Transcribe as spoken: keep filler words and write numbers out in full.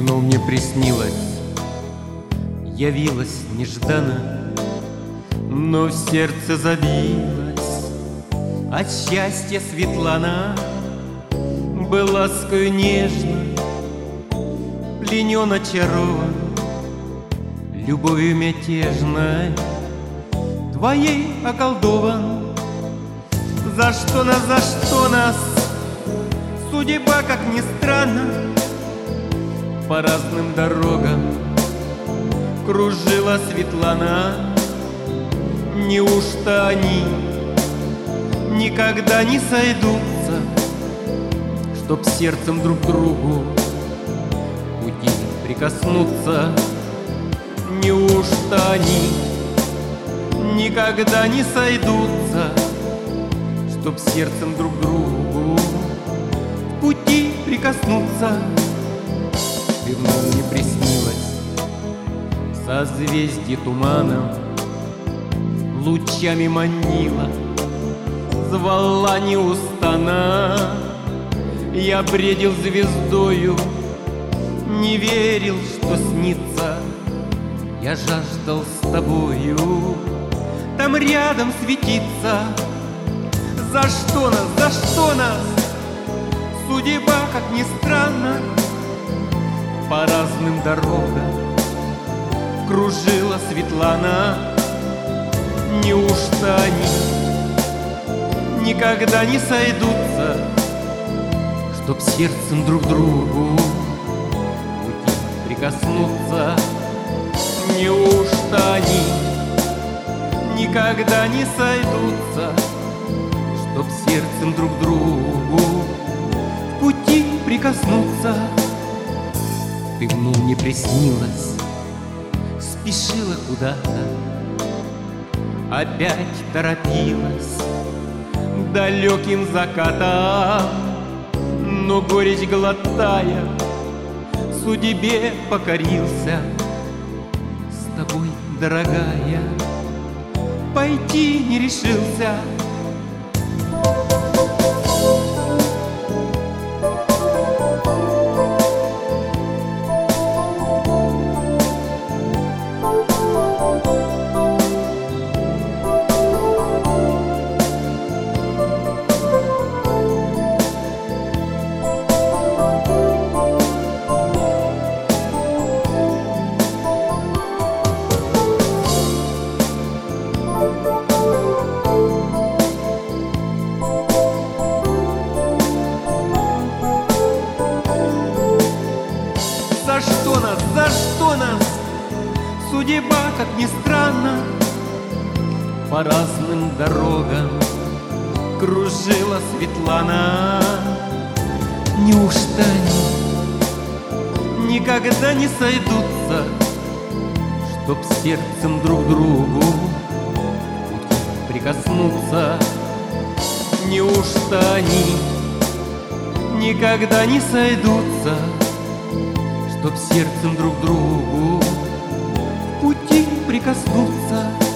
Темно мне приснилось, явилась нежданно, но в сердце забилась от счастья Светлана. Был ласкою нежно, пленен, очарован любовью мятежной, твоей околдован. За что нас, за что нас судьба, как ни странно, по разным дорогам кружила Светлана. Неужто они никогда не сойдутся, чтоб сердцем друг к другу пути прикоснуться? Неужто они никогда не сойдутся, чтоб сердцем друг к другу в пути прикоснуться? Ты вновь мне приснилась созвездие туманом, лучами манила, звала неустанно. Я бредил звездою, не верил, что снится. Я жаждал с тобою там рядом светиться. За что нас, за что нас судьба, как ни странно, по разным дорогам кружила Светлана. Неужто они никогда не сойдутся, чтоб сердцем друг к другу пути прикоснуться? Неужто они никогда не сойдутся, чтоб сердцем друг к другу в пути прикоснуться? Ты вновь мне приснилась, спешила куда-то, опять торопилась далеким закатом, но горечь глотая судьбе покорился. С тобой, дорогая, пойти не решился. За что нас, за что нас судьба, как ни странно, по разным дорогам кружила Светлана? Неужто они никогда не сойдутся, чтоб сердцем друг к другу прикоснуться? Неужто они никогда не сойдутся, чтоб сердцем друг к другу в пути прикоснуться?